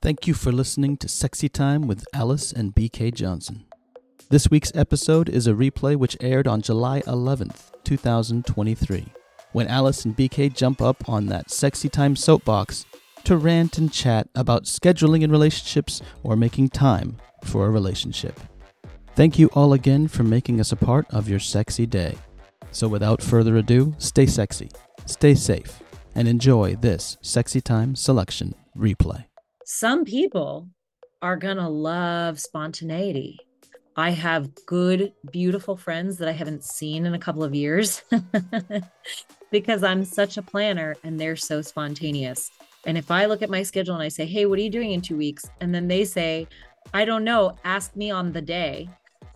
Thank you for listening to Sexy Time with Alice and BK Johnson. This week's episode is a replay which aired on July 11th, 2023, when Alice and BK jump up on that Sexy Time soapbox to rant and chat about scheduling in relationships or making time for a relationship. Thank you all again for making us a part of your sexy day. So without further ado, stay sexy, stay safe, and enjoy this Sexy Time selection replay. Some people are going to love spontaneity. I have good, beautiful friends that I haven't seen in a couple of years because I'm such a planner and they're so spontaneous. And if I look at my schedule and I say, hey, what are you doing in 2 weeks? And then they say, I don't know, ask me on the day.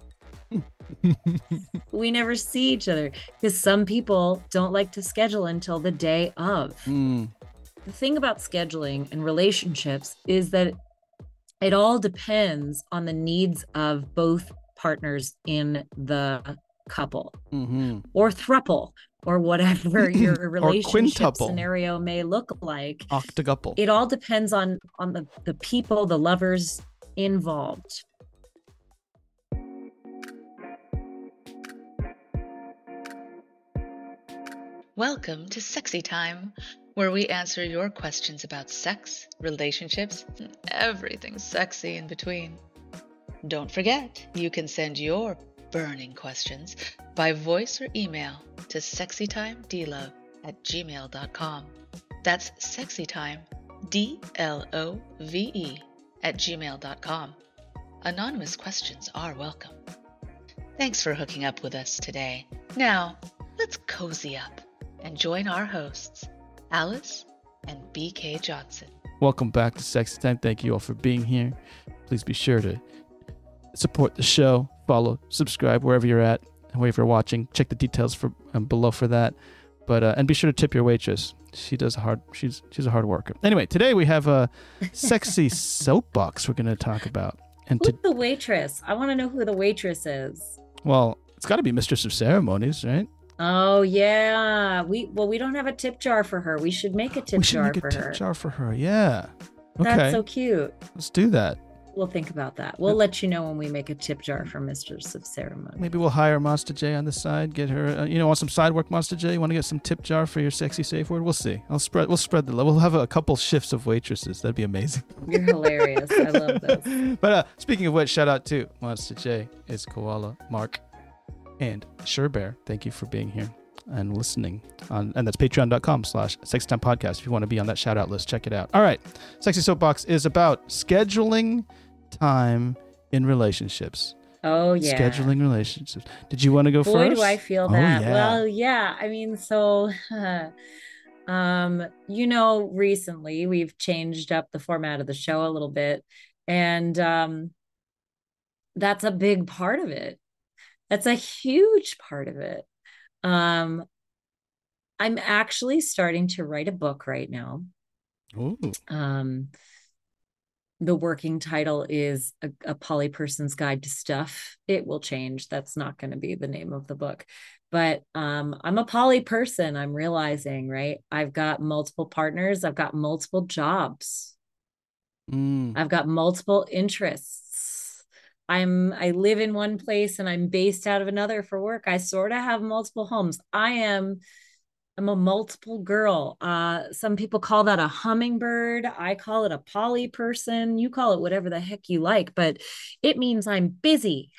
We never see each other because some people don't like to schedule until the day of. The thing about scheduling and relationships is that it all depends on the needs of both partners in the couple or throuple or whatever your relationship scenario may look like. Octuple. It all depends on the people, the lovers involved. Welcome to Sexy Time, where we answer your questions about sex, relationships, and everything sexy in between. Don't forget, you can send your burning questions by voice or email to sexytimedlove@gmail.com. That's sexytime, DLOVE, @gmail.com. Anonymous questions are welcome. Thanks for hooking up with us today. Now, let's cozy up and join our hosts, Alice and BK Johnson. Welcome back to Sexy Time. Thank you all for being here. Please be sure to support the show, follow, subscribe wherever you're at, and wherever you're watching. Check the details for below for that. But and be sure to tip your waitress. She's a hard worker. Anyway, today we have a sexy soapbox we're going to talk about. And Who's the waitress? I want to know who the waitress is. Well, it's got to be Mistress of Ceremonies, right? Oh yeah, we don't have a tip jar for her. We should make a tip jar for her. Tip jar for her, yeah. Okay. That's so cute. Let's do that. We'll think about that. We'll let you know when we make a tip jar for Mistress of Ceremony. Maybe we'll hire Master J on the side. Get her. Want some side work, Master J? You want to get some tip jar for your sexy safe word? We'll see. We'll spread the love. We'll have a couple shifts of waitresses. That'd be amazing. You're hilarious. I love this. But speaking of which, shout out to Master J, is Koala, Mark, and Surebear. Thank you for being here and listening and that's patreon.com/sexytimepodcast. If you want to be on that shout out list, check it out. All right. Sexy Soapbox is about scheduling time in relationships. Oh yeah. Scheduling relationships. Did you want to go first? Boy, do I feel that. Yeah. Well, yeah. I mean, so recently we've changed up the format of the show a little bit, and that's a big part of it. That's a huge part of it. I'm actually starting to write a book right now. Ooh. The working title is a poly person's guide to stuff. It will change. That's not going to be the name of the book, but I'm a poly person. I'm realizing, right? I've got multiple partners. I've got multiple jobs. I've got multiple interests. I live in one place and I'm based out of another for work. I sort of have multiple homes. I'm a multiple girl. Some people call that a hummingbird. I call it a poly person. You call it whatever the heck you like, but it means I'm busy.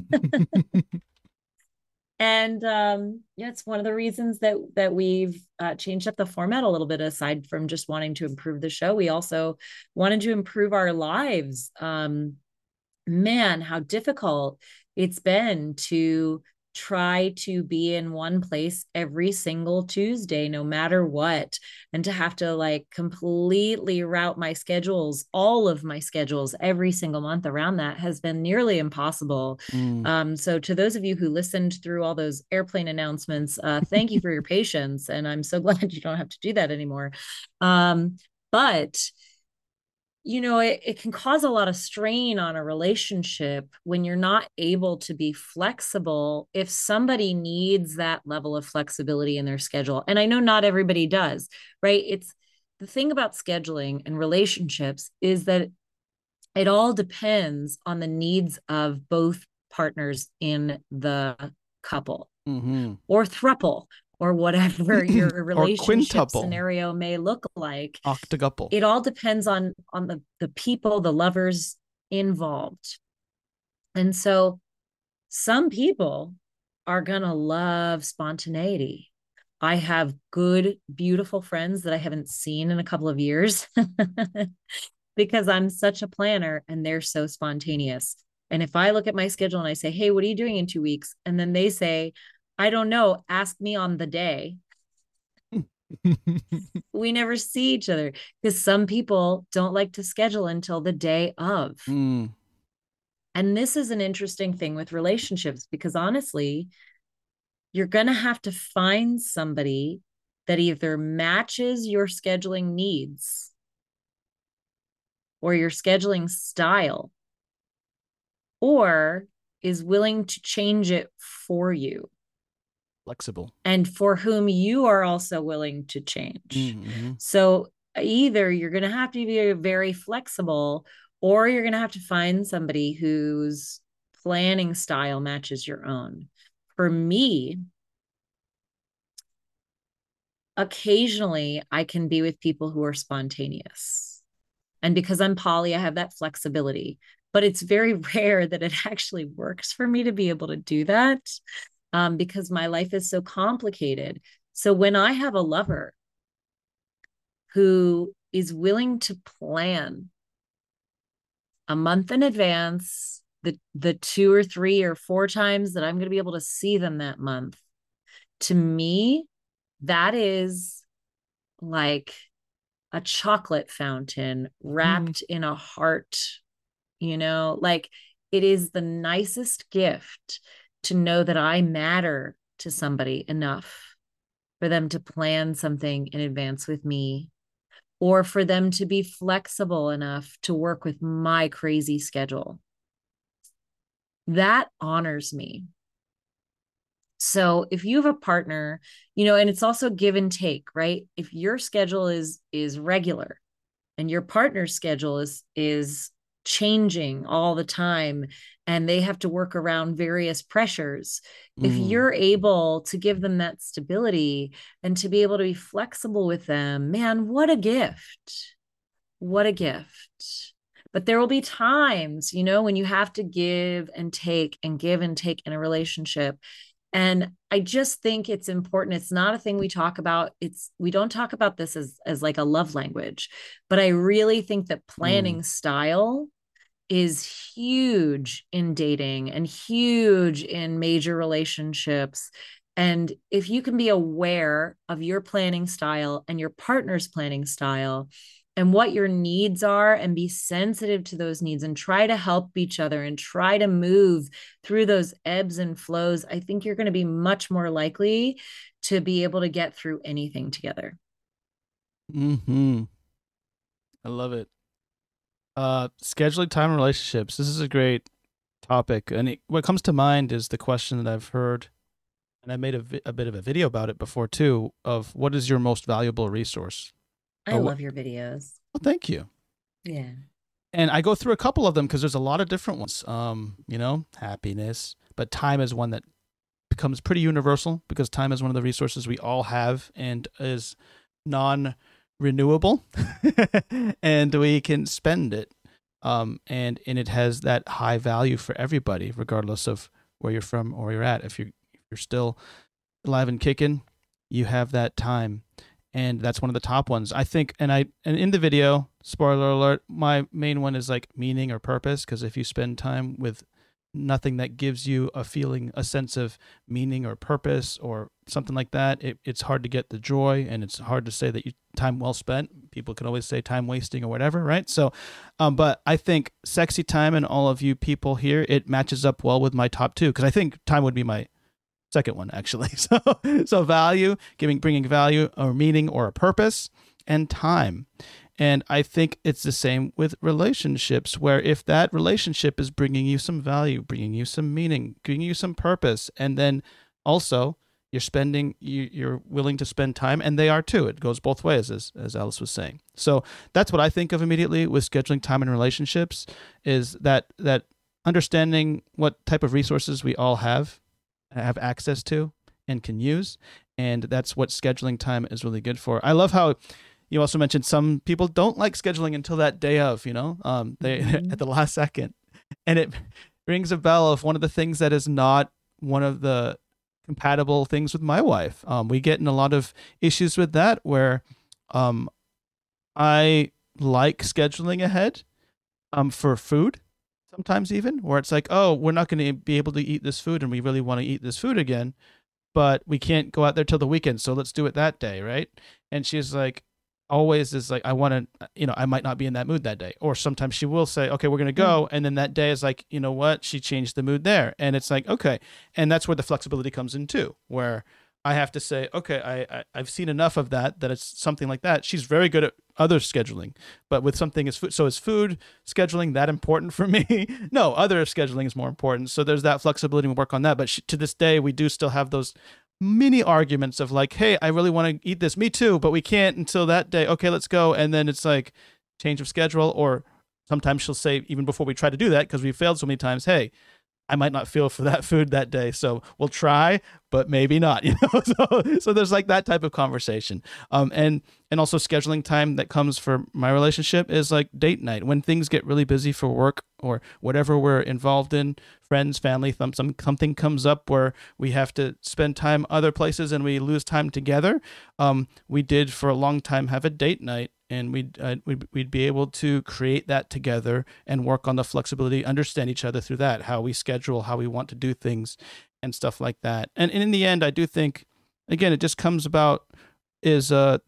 And it's one of the reasons that we've changed up the format a little bit. Aside from just wanting to improve the show, we also wanted to improve our lives. Man, how difficult it's been to try to be in one place every single Tuesday, no matter what, and to have to completely route my schedules, all of my schedules every single month around that has been nearly impossible. So to those of you who listened through all those airplane announcements, thank you for your patience. And I'm so glad you don't have to do that anymore. But it can cause a lot of strain on a relationship when you're not able to be flexible if somebody needs that level of flexibility in their schedule. And I know not everybody does, right? It's the thing about scheduling and relationships is that It all depends on the needs of both partners in the couple or thruple or whatever your Or relationship quintuple. scenario may look like. Octuple. It all depends on the people, the lovers involved. And so some people are going to love spontaneity. I have good, beautiful friends that I haven't seen in a couple of years because I'm such a planner and they're so spontaneous. And if I look at my schedule and I say, hey, what are you doing in 2 weeks? And then they say, I don't know, ask me on the day. We never see each other because some people don't like to schedule until the day of. And this is an interesting thing with relationships because honestly, you're going to have to find somebody that either matches your scheduling needs or your scheduling style or is willing to change it for you. Flexible. And for whom you are also willing to change. So either you're going to have to be very flexible or you're going to have to find somebody whose planning style matches your own. For me, occasionally I can be with people who are spontaneous. And because I'm poly, I have that flexibility, but it's very rare that it actually works for me to be able to do that because my life is so complicated. So when I have a lover who is willing to plan a month in advance, the 2 or 3 or 4 times that I'm going to be able to see them that month, to me, that is like a chocolate fountain wrapped in a heart, like it is the nicest gift to know that I matter to somebody enough for them to plan something in advance with me, or for them to be flexible enough to work with my crazy schedule. That honors me. So if you have a partner, and it's also give and take, right? If your schedule is regular and your partner's schedule is changing all the time and they have to work around various pressures, if you're able to give them that stability and to be able to be flexible with them, man, what a gift. What a gift. But there will be times, when you have to give and take and give and take in a relationship. And I just think it's important. It's not a thing we talk about. We don't talk about this as like a love language, but I really think that planning style is huge in dating and huge in major relationships. And if you can be aware of your planning style and your partner's planning style and what your needs are and be sensitive to those needs and try to help each other and try to move through those ebbs and flows, I think you're going to be much more likely to be able to get through anything together. I love it. Scheduling time in relationships. This is a great topic. And what comes to mind is the question that I've heard, and I made a bit of a video about it before too, of what is your most valuable resource? I love your videos. Well, thank you. Yeah. And I go through a couple of them because there's a lot of different ones. Happiness, but time is one that becomes pretty universal because time is one of the resources we all have and is non-renewable, and we can spend it. And it has that high value for everybody, regardless of where you're from or where you're at. If you're still alive and kicking, you have that time. And that's one of the top ones, I think. And in the video, spoiler alert, my main one is like meaning or purpose. Because if you spend time with nothing that gives you a sense of meaning or purpose or something like that, it's hard to get the joy, and it's hard to say that time well spent. People can always say time wasting or whatever, right? So, but I think sexy time and all of you people here, it matches up well with my top 2, because I think time would be my second one, actually. So value, bringing value or meaning or a purpose, and time. And I think it's the same with relationships, where if that relationship is bringing you some value, bringing you some meaning, giving you some purpose, and then also you're willing to spend time, and they are too. It goes both ways, as Alice was saying. So that's what I think of immediately with scheduling time in relationships, is that understanding what type of resources we all have access to and can use. And that's what scheduling time is really good for. I love how you also mentioned some people don't like scheduling until that day of, they at the last second. And it rings a bell of one of the things that is not one of the compatible things with my wife. We get in a lot of issues with that, where I like scheduling ahead for food, sometimes even, where it's like, oh, we're not going to be able to eat this food and we really want to eat this food again, but we can't go out there till the weekend, so let's do it that day, right? And she's like, always is like, I want to, I might not be in that mood that day. Or sometimes she will say, okay, we're going to go. And then that day is like, you know what? She changed the mood there. And it's like, okay. And that's where the flexibility comes in too, where I have to say, okay, I've seen enough of that it's something like that. She's very good at other scheduling, but with something is food. So is food scheduling that important for me? No, other scheduling is more important. So there's that flexibility and work on that. But to this day, we do still have those mini arguments of like, hey, I really want to eat this. Me too, but we can't until that day. Okay, let's go. And then it's like change of schedule. Or sometimes she'll say, even before we try to do that, because we failed so many times, hey, I might not feel for that food that day, so we'll try, but maybe not. So there's like that type of conversation. And also scheduling time that comes for my relationship is like date night, when things get really busy for work or whatever we're involved in, friends, family, something comes up where we have to spend time other places and we lose time together. We did for a long time have a date night. And we'd be able to create that together and work on the flexibility, understand each other through that, how we schedule, how we want to do things, and stuff like that. And in the end, I do think, again, it just comes about is that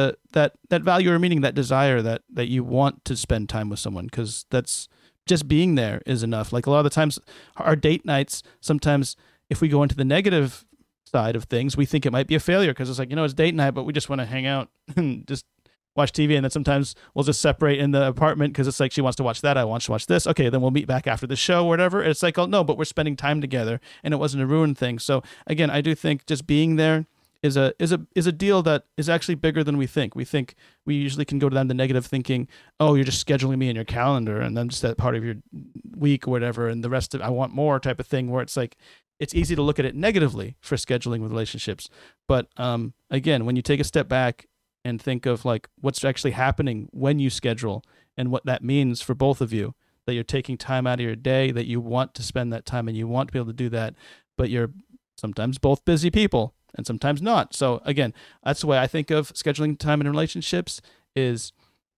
value or meaning, that desire that you want to spend time with someone, because that's just being there is enough. Like a lot of the times, our date nights, sometimes if we go into the negative side of things, we think it might be a failure because it's like, it's date night, but we just want to hang out and just watch TV, and then sometimes we'll just separate in the apartment because it's like she wants to watch that, I want to watch this. Okay, then we'll meet back after the show or whatever. It's like, oh no, but we're spending time together, and it wasn't a ruined thing. So again, I do think just being there is a deal that is actually bigger than we think. We think we usually can go down the negative thinking, oh, you're just scheduling me in your calendar, and then just that part of your week or whatever, and the rest of I want more type of thing, where it's like it's easy to look at it negatively for scheduling with relationships. But again, when you take a step back and think of like what's actually happening when you schedule and what that means for both of you, that you're taking time out of your day, that you want to spend that time and you want to be able to do that, but you're sometimes both busy people and sometimes not. So again, that's the way I think of scheduling time in relationships is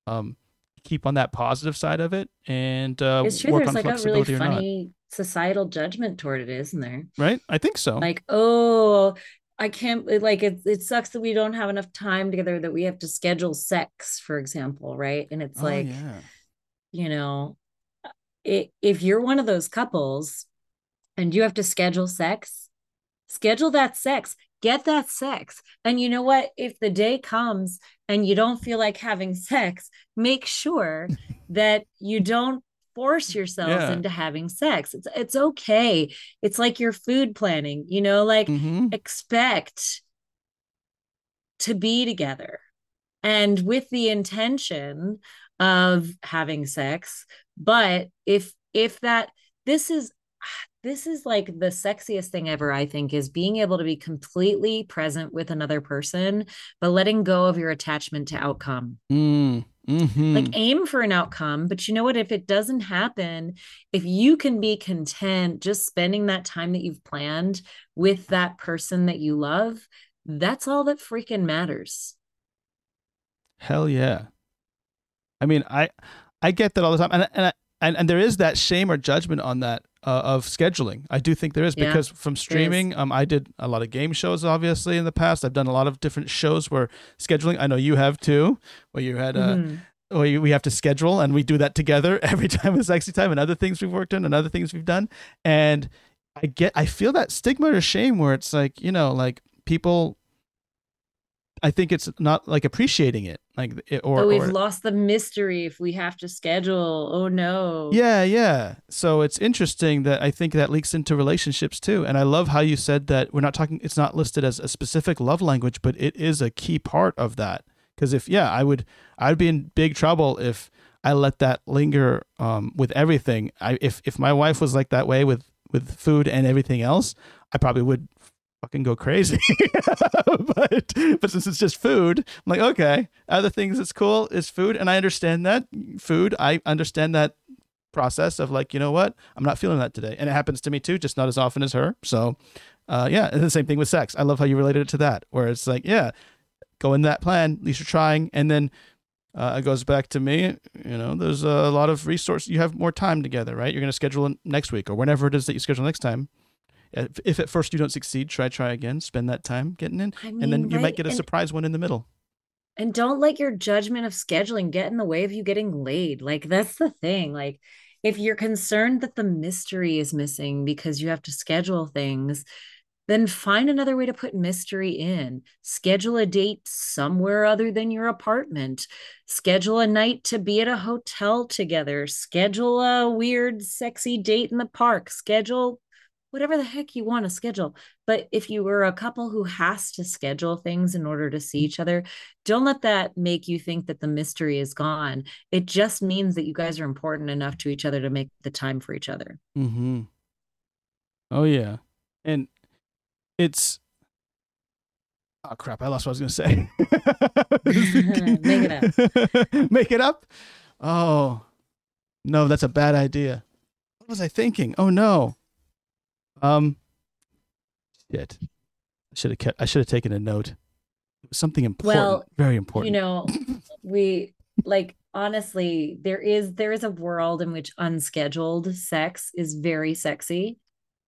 keep on that positive side of it and it's true. Work There's on like a flexibility really or not. funny societal judgment toward it, isn't there? Right? I think so. Like, oh, I can't, like, it sucks that we don't have enough time together, that we have to schedule sex, for example, right? And it's like, if you're one of those couples and you have to schedule sex, schedule that sex, get that sex. And you know what? If the day comes and you don't feel like having sex, make sure that you don't force yourselves into having sex. It's okay. It's like your food planning, expect to be together and with the intention of having sex. But if that, this is like the sexiest thing ever, I think, is being able to be completely present with another person, but letting go of your attachment to outcome. Like aim for an outcome, but you know what? If it doesn't happen, if you can be content just spending that time that you've planned with that person that you love, that's all that freaking matters. Hell yeah. I mean, I get that all the time, and there is that shame or judgment on that of scheduling. I do think there is, because from streaming, I did a lot of game shows, obviously, in the past. I've done a lot of different shows where scheduling, I know you have too, where you had we have to schedule, and we do that together every time with Sexy Time, and other things we've worked on and other things we've done. And I feel that stigma or shame where it's like, like people I think it's not like appreciating it, like or we've lost the mystery if we have to schedule. Oh no. Yeah. So it's interesting that I think that leaks into relationships too. And I love how you said that we're not talking, it's not listed as a specific love language, but it is a key part of that. Because I'd be in big trouble if I let that linger with everything. If my wife was like that way with food and everything else, I probably would fucking go crazy. but since it's just food, I'm like, okay, other things that's cool is food, and I understand that food. I understand that process of like, you know what, I'm not feeling that today, and it happens to me too, just not as often as her. So, yeah, and the same thing with sex. I love how you related it to that, where it's like, yeah, go in that plan, at least you're trying, and then it goes back to me. You know, there's a lot of resources. You have more time together, right? You're going to schedule it next week or whenever it is that you schedule next time. If at first you don't succeed, try again, spend that time getting in, and then you might get a surprise one in the middle. And don't let your judgment of scheduling get in the way of you getting laid. Like, that's the thing. Like, if you're concerned that the mystery is missing because you have to schedule things, then find another way to put mystery in. Schedule a date somewhere other than your apartment. Schedule a night to be at a hotel together. Schedule a weird, sexy date in the park. Schedule whatever the heck you want to schedule. But if you were a couple who has to schedule things in order to see each other, don't let that make you think that the mystery is gone. It just means that you guys are important enough to each other to make the time for each other. Mm-hmm. Oh, yeah. And it's... Oh, crap. I lost what I was going to say. Make it up. Make it up? Oh, no, that's a bad idea. What was I thinking? Oh, no. Shit. I should have taken a note. It was something important. Well, very important. You know, we like, honestly, there is a world in which unscheduled sex is very sexy.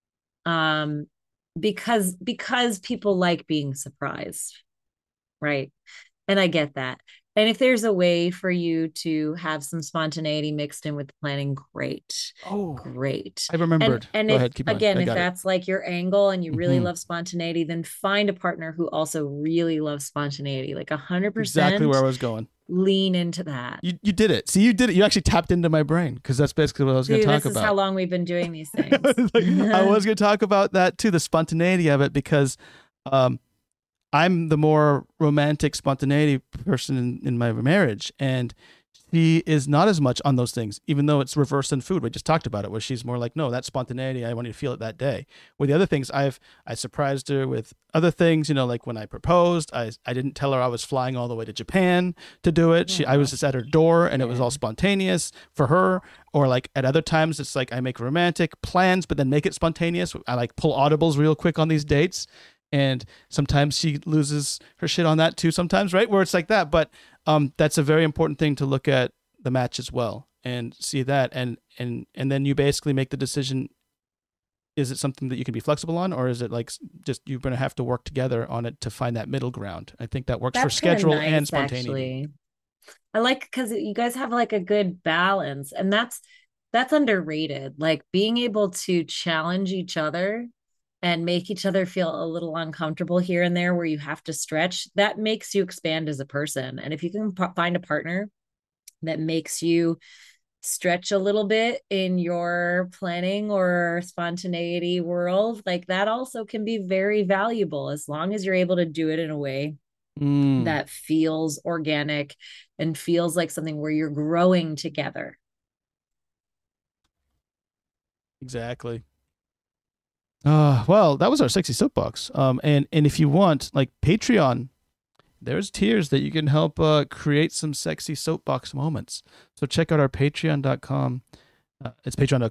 Because people like being surprised. Right. And I get that. And if there's a way for you to have some spontaneity mixed in with the planning, great. Oh, great. I remembered. And if that's like your angle and you really love spontaneity, then find a partner who also really loves spontaneity, like 100%. Exactly where I was going. Lean into that. You did it. See, you did it. You actually tapped into my brain, because that's basically what I was going to talk about. This is how long we've been doing these things. I was going to talk about that too, the spontaneity of it, because I'm the more romantic spontaneity person in my marriage, and she is not as much on those things, even though it's reversed in food. We just talked about it, where she's more like, no, that's spontaneity. I want you to feel it that day. With the other things, I surprised her with other things, you know, like when I proposed, I didn't tell her I was flying all the way to Japan to do it. I was just at her door, and it was all spontaneous for her. Or like at other times, it's like I make romantic plans, but then make it spontaneous. I like pull audibles real quick on these dates. And sometimes she loses her shit on that too sometimes, right? Where it's like that. But that's a very important thing to look at the match as well and see that. And then you basically make the decision, is it something that you can be flexible on, or is it like just you're going to have to work together on it to find that middle ground? I think that works for schedule and spontaneity. Actually. I like, because you guys have like a good balance, and that's underrated. Like being able to challenge each other and make each other feel a little uncomfortable here and there where you have to stretch, that makes you expand as a person. And if you can find a partner that makes you stretch a little bit in your planning or spontaneity world, like that also can be very valuable, as long as you're able to do it in a way that feels organic and feels like something where you're growing together. Exactly. Well, that was our sexy soapbox. And if you want, like Patreon, there's tiers that you can help create some sexy soapbox moments. So check out our patreon.com. It's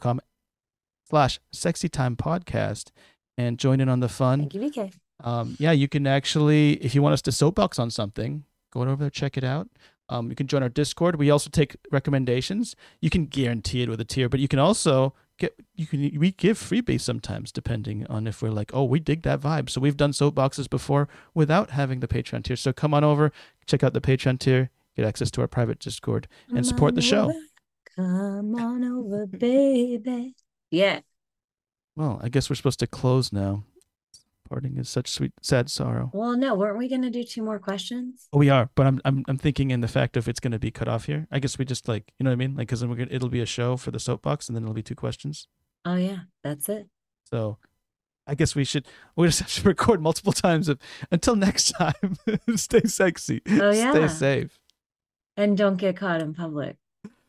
patreon.com/sexytimepodcast and join in on the fun. Thank you, VK. Yeah, you can actually, if you want us to soapbox on something, go over there, check it out. You can join our Discord. We also take recommendations. You can guarantee it with a tier, but you can also we give freebies sometimes, depending on if we're like, oh, we dig that vibe. So we've done soapboxes before without having the Patreon tier. So come on over, check out the Patreon tier, get access to our private Discord, and support the show. Come on over, baby. Yeah. Well, I guess we're supposed to close now. Parting is such sweet, sad sorrow. Well, no, weren't we going to do 2 more questions? Oh, we are, but I'm thinking in the fact of it's going to be cut off here. I guess we just like, you know what I mean? Like, because then it'll be a show for the soapbox, and then it'll be 2 questions. Oh yeah, that's it. So, I guess we just have to record multiple times. Until next time, stay sexy. Oh yeah. Stay safe. And don't get caught in public.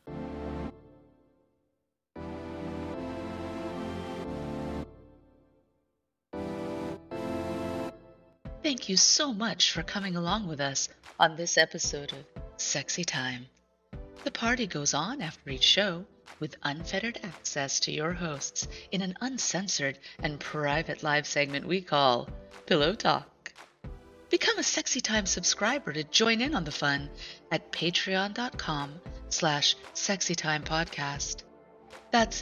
Thank you so much for coming along with us on this episode of Sexy Time. The party goes on after each show with unfettered access to your hosts in an uncensored and private live segment we call Pillow Talk. Become a Sexy Time subscriber to join in on the fun at patreon.com/sexytimepodcast. That's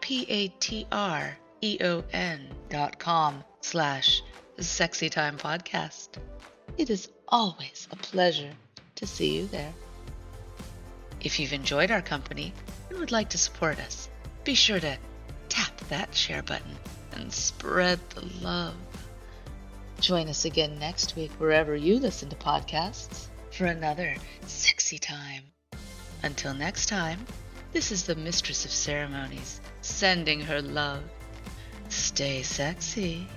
patreon.com/Sexy Time Podcast. It is always a pleasure to see you there. If you've enjoyed our company and would like to support us, be sure to tap that share button and spread the love. Join us again next week wherever you listen to podcasts for another Sexy Time. Until next time, this is the Mistress of Ceremonies sending her love. Stay sexy.